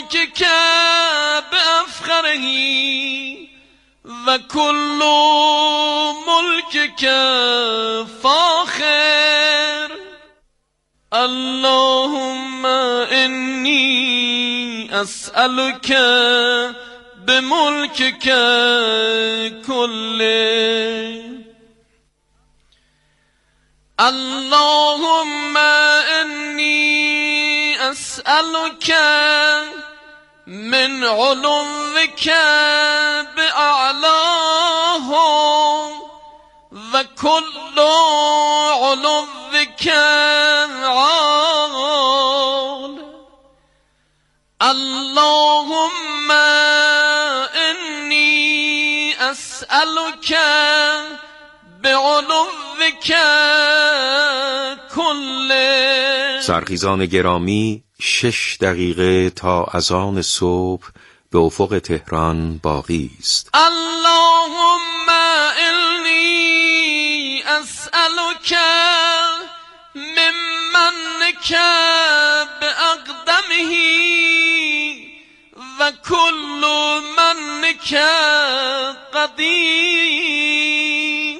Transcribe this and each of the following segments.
ملکك بأفخره و کل ملکك فاخر اللهم انی اسألك بملکك كله اللهم انی اسألك من علوك بأعلاه و كل علوك عال اللهم انی اسألك بعلوك كله. سرخیزان گرامی، 6 دقیقه تا اذان صبح به افق تهران باقی است. اللهم انی اسألك ممنك باقدمه و کل منك قدیم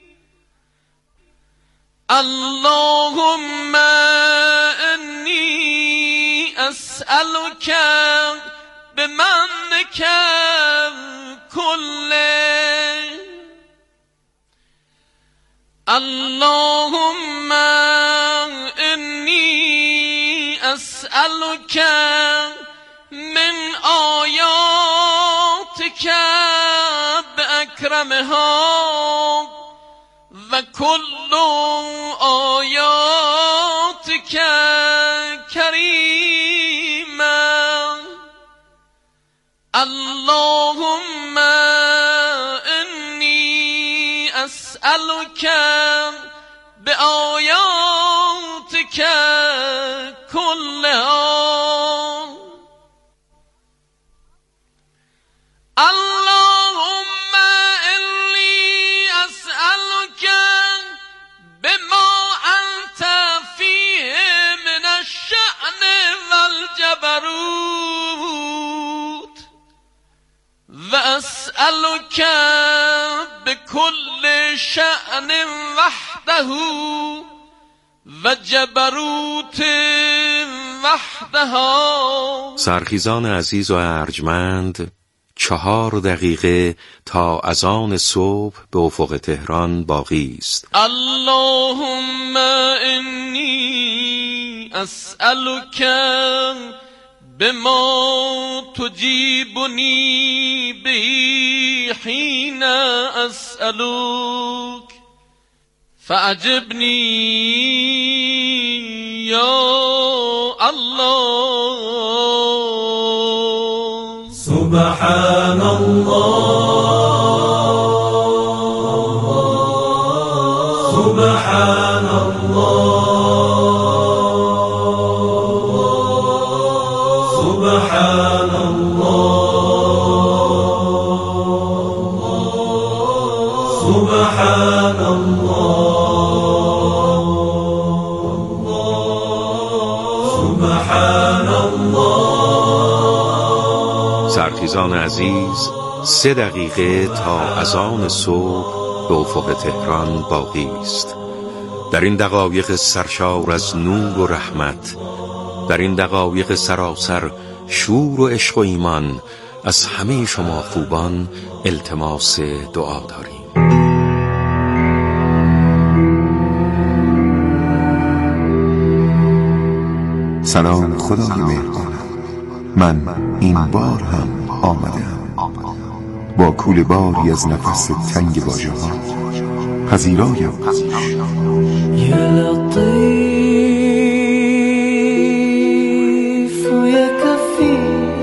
اللهم انی اسألك بمنك كله اللهم انی اسألك من آیاتك بأکرمها و کل آیاتك کریما اللهم انی اسألك بآیاتك كلها اللهم انی اسألك بما انت فيه من الشأن والجبروت و اسألك بكل شأن وحده و جبروت وحدها. سرخیزان عزیز و ارجمند، 4 دقیقه تا اذان صبح به افق تهران باقی است. اللهم انی اسألك بما تجیبنی به حین اسألک فأجبنی یا الله. سبحان الله سبحان الله سبحان الله سبحان الله سبحان الله. سرخیزان عزیز، 3 دقیقه تا اذان صبح به افق تهران باقی است. در این دقایق سرشار از نور و رحمت، در این دقایق سراسر شور و عشق و ایمان، از همه شما خوبان التماس دعا داریم. سلام خدای مهربان، من این بار هم آمدم با کوله باری از نفس تنگ واژه ها پذیرایم. یا لطیف و یا کفی،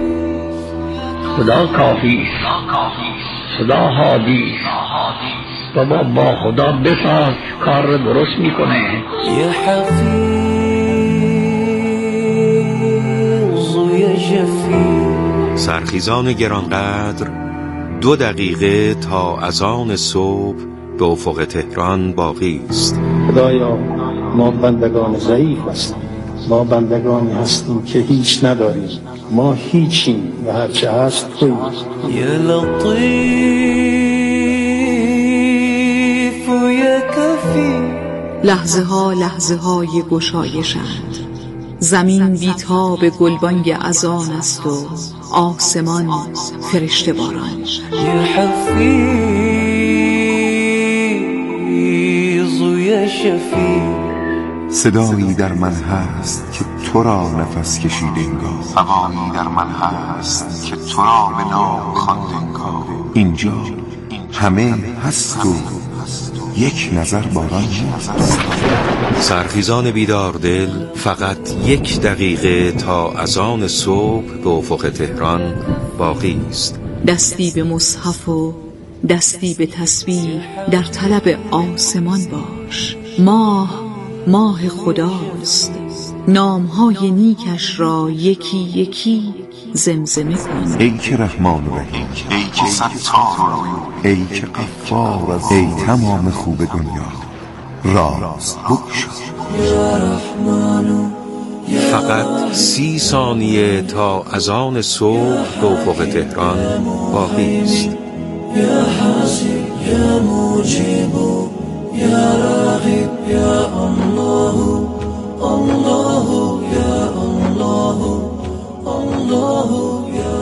خدا کافی، خدا هادی، بابا با خدا بساز کار درست میکنه. یا حفیظ و یا شفیع. سرخیزان گرانقدر، 2 دقیقه تا اذان صبح به افق تهران باقی است. خدایا ما بندگان ضعیف هستیم، ما بندگانی هستیم که هیچ نداریم. ما هیچیم و هرچه هست تویی. يا لطيف يا كفي. لحظه های گشایشند. زمین بیتاب گلبانگ اذان است و آسمان فرشته باران. يا حفيظ يا شفيع. صدایی در من هست که تو را نفس کشیده انگار، هوایی در من هست که تو را به نام خواند انگار. اینجا همه هست و یک نظر باران نیست. سرخیزان بیدار دل، فقط 1 دقیقه تا اذان صبح به افق تهران باقی است. دستی به مصحف و دستی به تسبیح در طلب آسمان باش. ماه خداست. نامهای نیکش را یکی یکی زمزمه کن. ای که رحمان و رحیم، ای که ستار، ای که غفار، ای تمام خوب دنیا، راز بگشا. فقط 30 ثانیه تا اذان صبح به افق تهران باقی است. يا حاسب يا مجيب يا راغب يا الله الله يا الله الله يا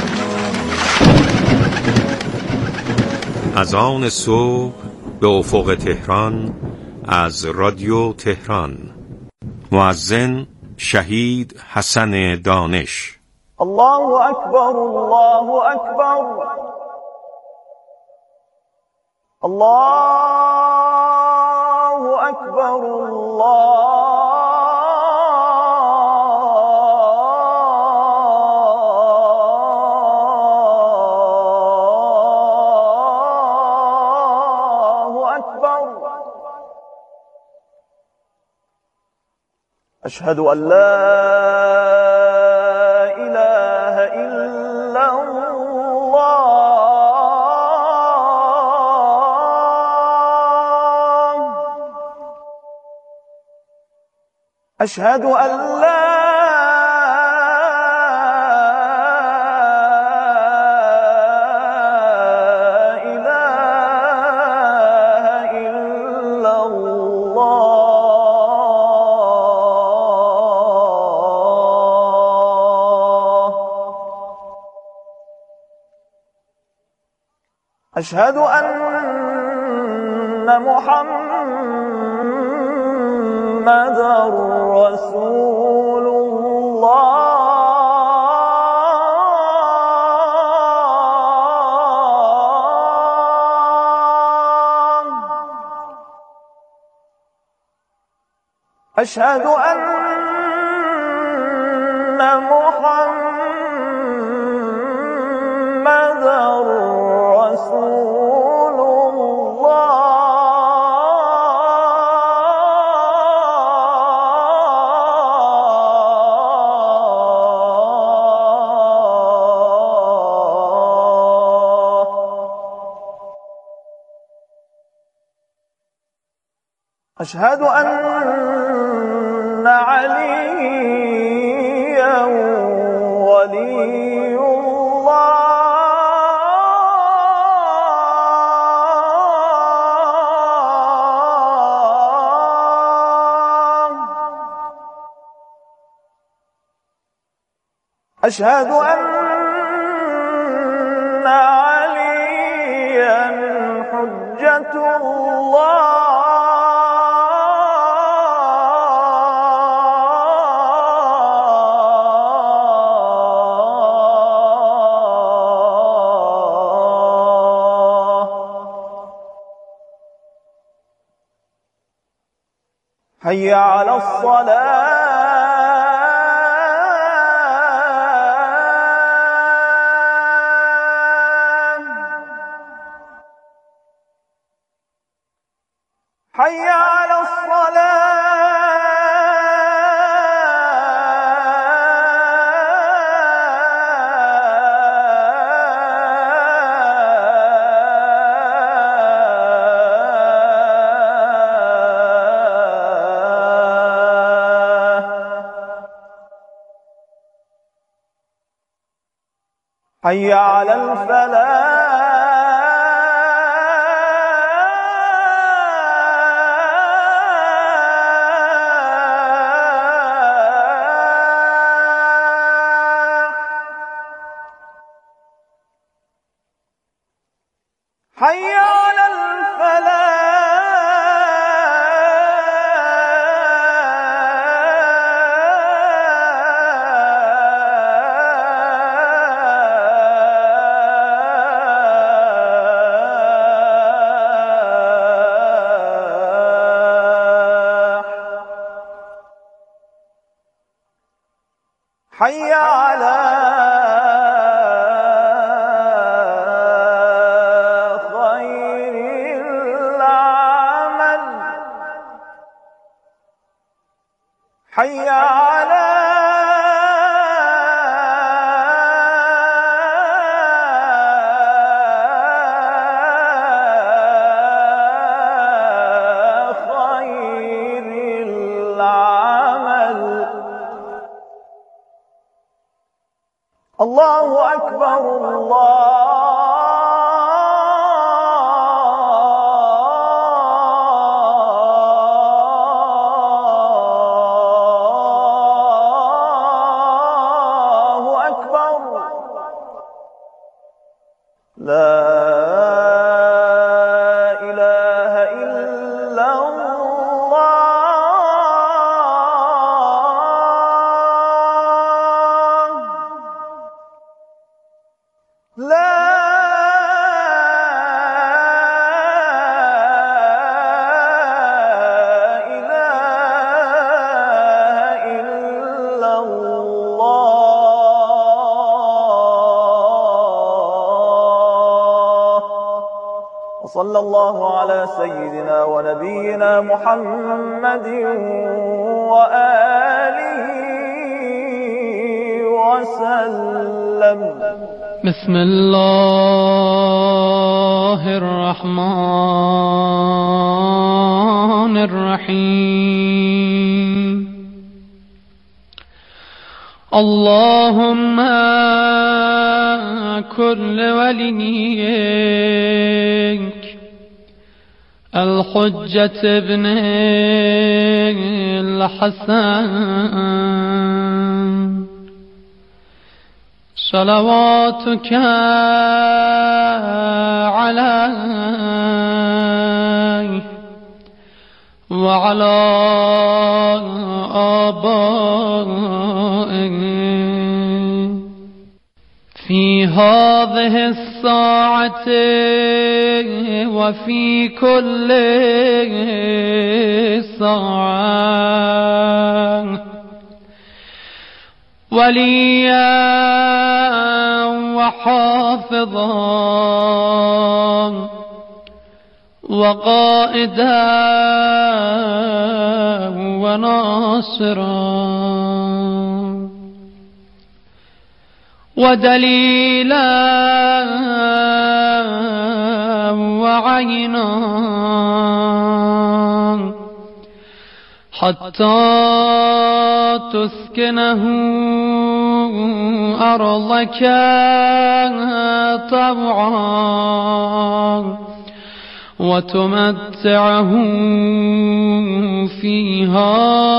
اذان صبح به افق تهران از رادیو تهران. مؤذن شهید حسن دانش. الله أكبر الله أكبر الله أكبر الله أكبر. أشهد أن لا إله إلا الله. أشهد أن لا إله إلا الله. أشهد أن محمد رسول الله. أشهد أن محمد رسول أشهد أن عليا ولي الله. أشهد أن عليا حجة الله. حي على الصلاة. حي على الصلاة. حي على الفلاح حي على حي على خير العمل حي على خير العمل الله أكبر الله أكبر لا إله إلا الله لا إله إلا الله وصلى الله على سيدنا ونبينا محمد وآله وسلم بسم الله الرحمن الرحيم اللهم كل وليك الحجة ابن الحسن صلواتك عليه وعلى آبائه في هذه الساعة وفي كل ساعة وليا وحافظا وقائدا وناصرا ودليلا وعينا حتى تسكنه أرضك طوعا وتمتعه فيها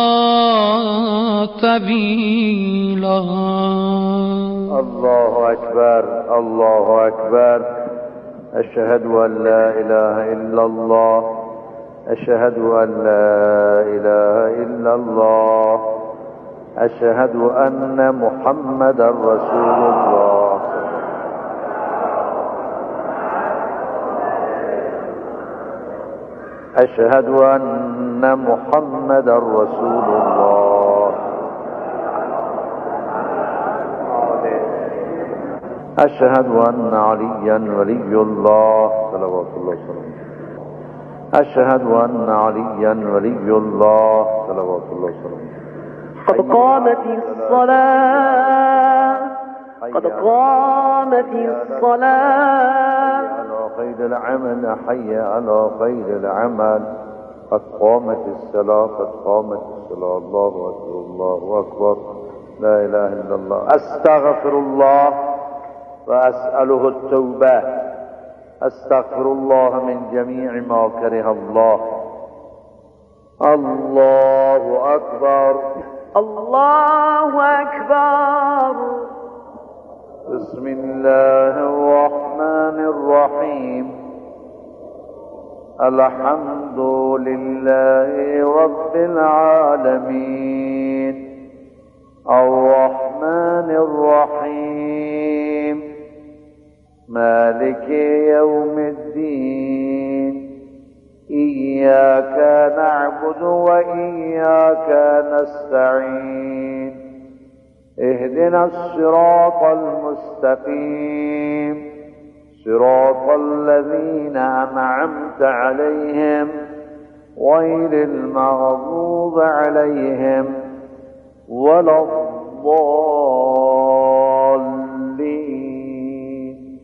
طويلا. الله أكبر الله أكبر. أشهد أن لا إله إلا الله أشهد أن لا إله إلا الله أشهد أن محمدا رسول الله. أشهد أن محمدا رسول الله. أشهد أن عليا ولي الله صلوات الله وسلامه. أشهد أن عليا ولي الله صلوات الله وسلامه. قد قامت الصلاة قد قامت الصلاة. على خير العمل حي على خير العمل. قد قامت الصلاة قد قامت الصلاة. الله أكبر الله أكبر. لا إله إلا الله. أستغفر الله وأسأله التوبة. أستغفر الله من جميع ما كره الله. الله أكبر. الله أكبر. بسم الله الرحمن الرحيم. الحمد لله رب العالمين الرحمن الرحيم مالك يوم الدين إياك نعبد وإياك نستعين اهدنا الصراط المستقيم صراط الذين أنعمت عليهم غير المغضوب عليهم ولا الضالين.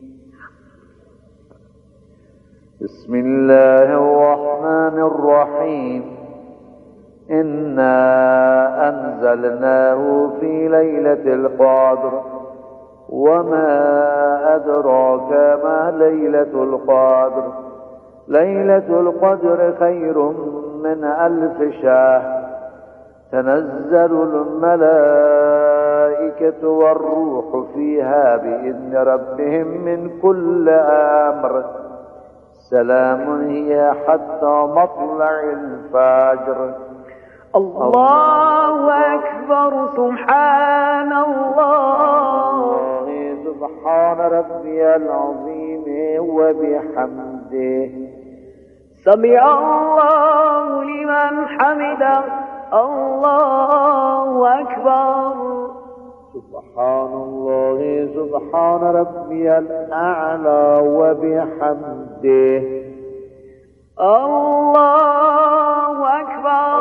بسم الله الرحمن الرحيم. إنا أنزلناه في ليلة القدر وما أدراك ما ليلة القدر. ليلة القدر خير من 1000 شهر. تنزل الملائكة والروح فيها بإذن ربهم من كل أمر. سلام هي حتى مطلع الفجر. الله أكبر. سبحان الله. سبحان ربي العظيم وبحمده. سمع الله لمن حمده. الله أكبر. سبحان الله. سبحان ربي الأعلى وبحمده. الله أكبر.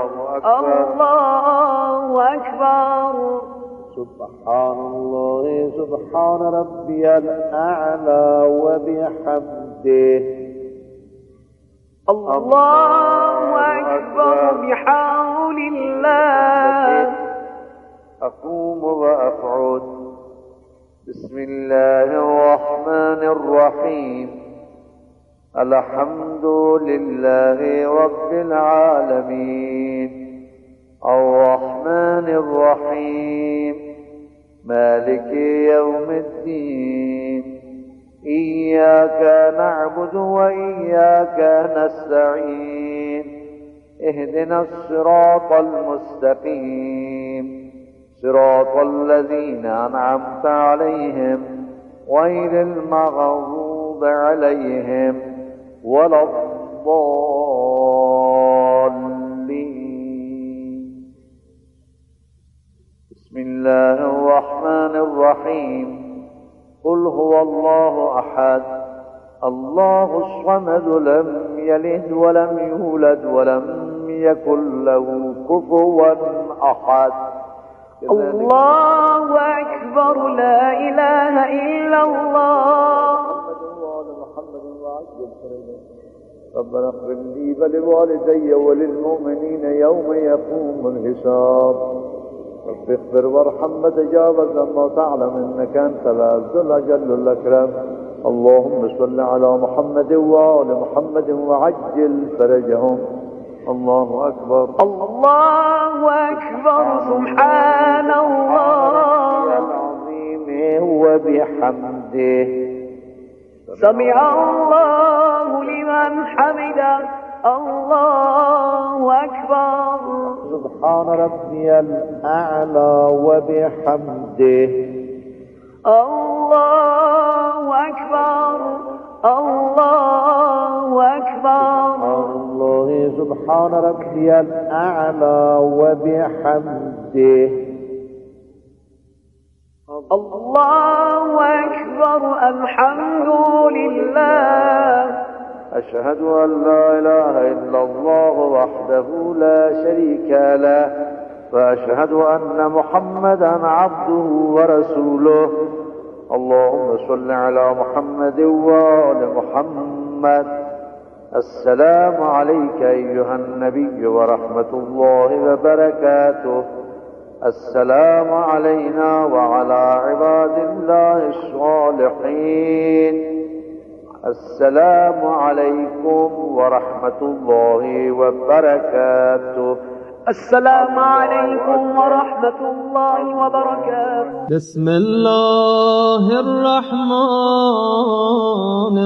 الله أكبر. سبحان الله. سبحان ربي الأعلى وبحمده. الله أكبر بحول الله. أقوم وأقعد. بسم الله الرحمن الرحيم. الحمد لله رب العالمين الرحمن الرحيم مالك يوم الدين إياك نعبد وإياك نستعين اهدنا الصراط المستقيم صراط الذين أنعمت عليهم غير المغضوب عليهم ولا الضالين. بسم الله الرحمن الرحيم. قل هو الله أحد الله الصمد لم يلد ولم يولد ولم يكن له كفوا أحد. الله أكبر. لا إله إلا الله. ربنا اغفر لي ولوالدي وللمؤمنين يوم يقوم الحساب. رب اغفر وارحم وتجاوز عما تعلم انك انت العز الاجل الاكرم. اللهم صل على محمد وآل محمد وعجل فرجهم. الله اكبر. الله اكبر. سبحان الله العظيم وبحمده. سمع الله لمن حمده. الله أكبر. سبحان ربي الأعلى وبحمده. الله أكبر. الله أكبر. الله. سبحان ربي الأعلى وبحمده. الله أكبر. الحمد لله. أشهد أن لا إله إلا الله وحده لا شريك له وأشهد أن محمدا عبده ورسوله. اللهم صل على محمد وآل محمد. السلام عليك أيها النبي ورحمة الله وبركاته. السلام علينا وعلى عباد الله الصالحين السلام عليكم ورحمة الله وبركاته السلام عليكم ورحمة الله وبركاته بسم الله الرحمن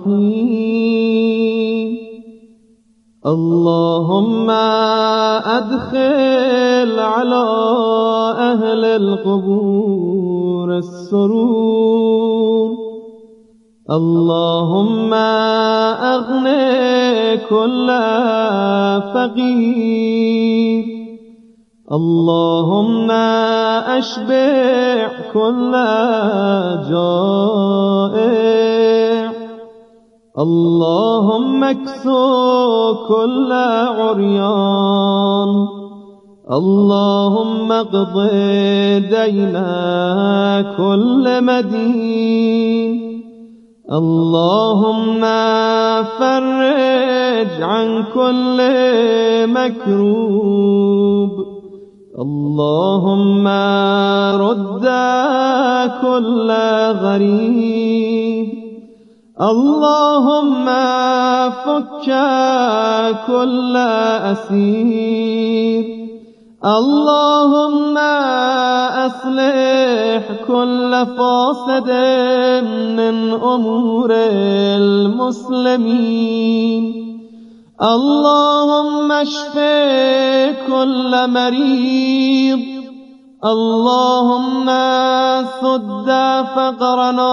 الرحيم اللهم أدخل على أهل القبور السرور اللهم أغني كل فقير اللهم أشبع كل جائع اللهم اكسو كل عريان اللهم اقض دين كل مدين اللهم فرج عن كل مكروب اللهم رد كل غريب اللهم فك كل أسير اللهم أصلح كل فاسد من أمور المسلمين اللهم اشف كل مريض اللهم سد فقرنا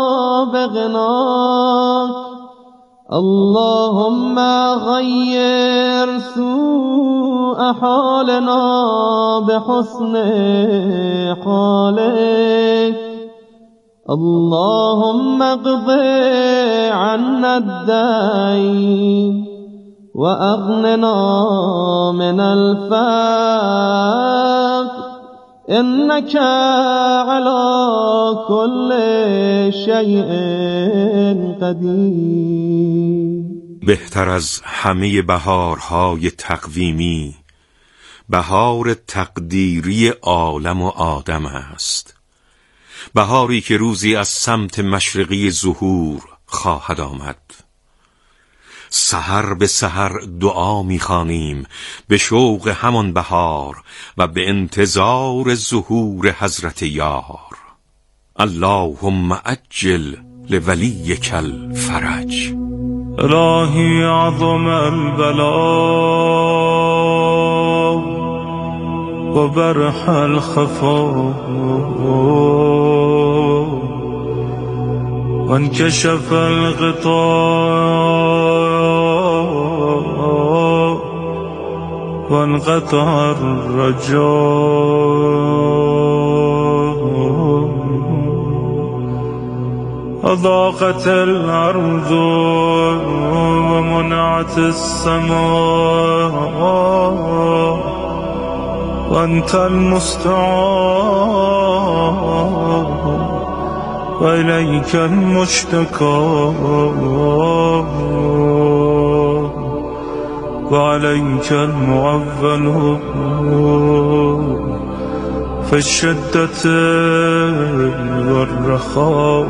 بغناك اللهم غير سوء حالنا بحسن حالك اللهم اقض عنا الدين وأغننا من الفقر إنك على كل شيء قدیر. بهتر از همه بهارهای تقویمی بهار تقدیری عالم و آدم است، بهاری که روزی از سمت مشرقی ظهور خواهد آمد. سحر به سحر دعا می‌خوانیم به شوق همان بهار و به انتظار ظهور حضرت یار. اللهم عجل لولیک الفرج. الهی عظم البلاء و برح الخفا وانكشف الغطاء وانقطع الرجاء أضاقت الأرض ومنعت السماء وأنت المستعان وإليك المشتكى وعليك المعول في الشدة والرخاء.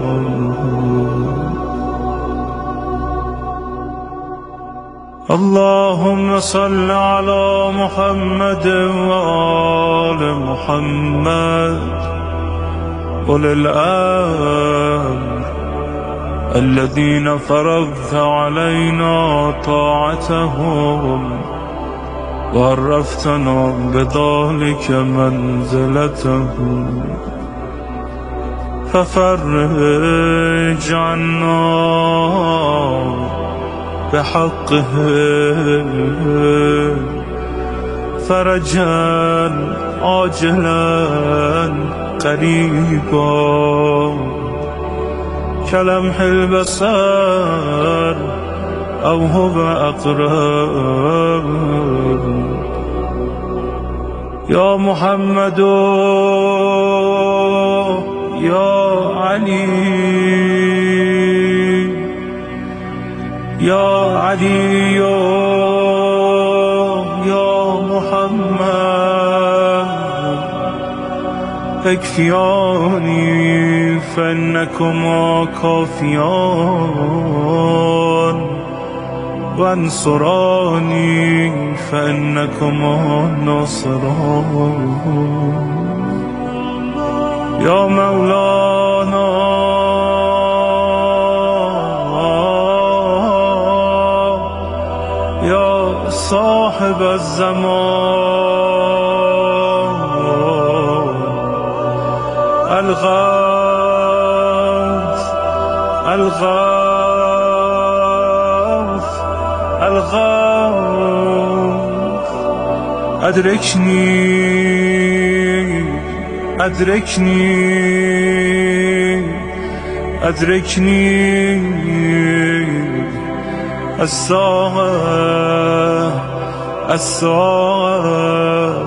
اللهم صل على محمد وآل محمد أولي الأمر الذين فرضت علينا طاعتهم وعرفتنا بذلك منزلتهم ففرج عنا بحقهم فرجا عاجلا قريبا كلمح البصر أو هو أقرب. يا محمد يا علي يا علي يا محمد اكفياني فإنكما كافيان وانصراني فإنكما ناصران يا مولانا يا صاحب الزمان الغوث الغوث الغوث أدركني أدركني أدركني الساعة الساعة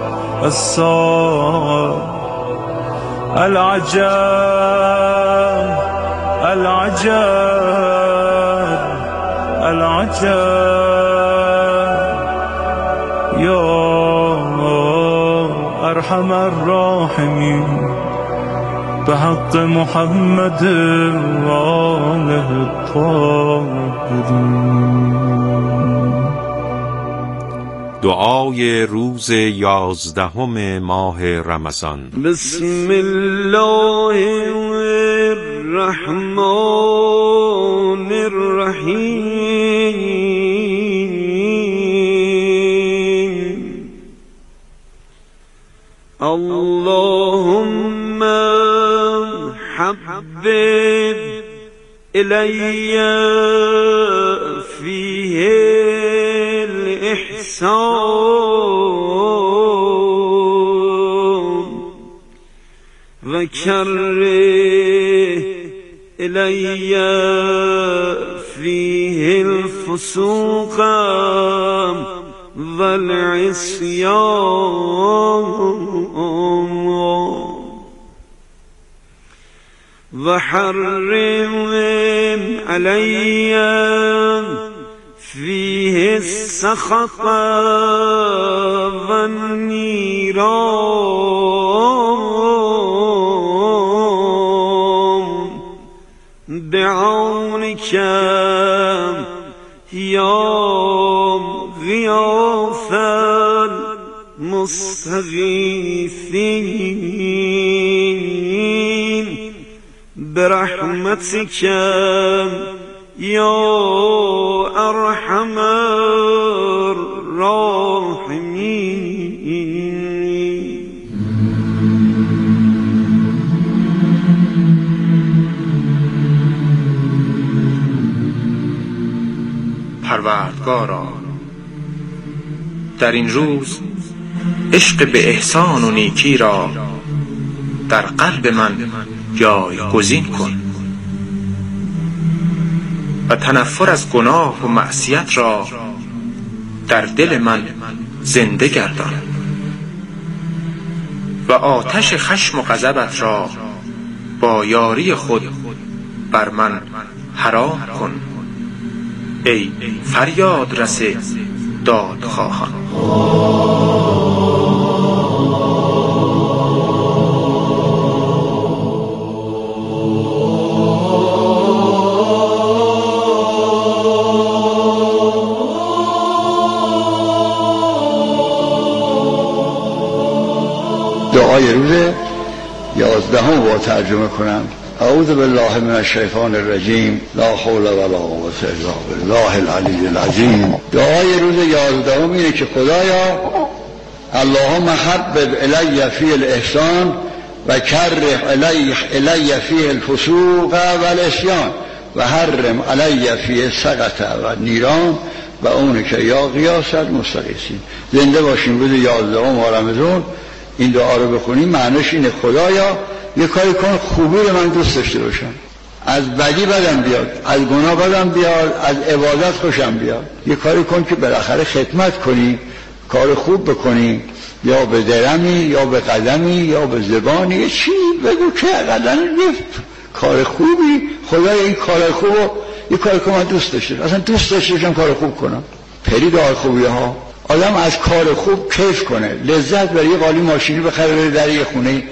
الساعة العجب العجب العجب يا أرحم الراحمين بحق محمد وآله الطاهرين. دعای روز 11 ماه رمضان. بسم الله الرحمن الرحیم. اللهم حبب إلي فيه الإحسان وكره إلي فيه الفسوق والعصيان وحرم علي فيه السخط والنيران بعونك يا غياث المستغيثين برحمتك يا أرحم الراحمين. پروردگارا در این روز عشق به احسان و نیکی را در قلب من جایگزین کن و تنفر از گناه و معصیت را در دل من زنده گردان و آتش خشم و غضبت را با یاری خود بر من حرام کن ای فریاد رس دادخواهان. دعای روز 11 با ترجمه کنم. اعوذ بالله من الشیطان الرجیم لا حول ولا قوة الا بالله العلی العظیم. دعای روز 11 اینه که خدایا اللهم حبب الی فی الاحسان و کره الی فی الفسوق والعصیان و حرم علی فی السقط و نیران و اون که یا غیاث المستغیثین. زنده باشیم روز 11 ماه رمضان. این دعا رو بخونیم معنیش اینه خدایا یه کاری کن خوبی رو من دوست داشته باشم، از بدی بدم بیاد، از گناه بدم بیاد، از عبادت خوشم بیاد. یه کاری کن که بالاخره خدمت کنی، کار خوب بکنی، یا به درمی یا به قدمی یا به زبانی، یه چی بگو که قدم کار خوبی. خدایا این کار خوبو یه کاری که من دوست داشته، اصلا دوست داشته باشم کار خوب کنم. پری دار خوبی ها آدم از کار خوب کیف کنه، لذت بره، یه قالی ماشینی بخره بره در یه خونه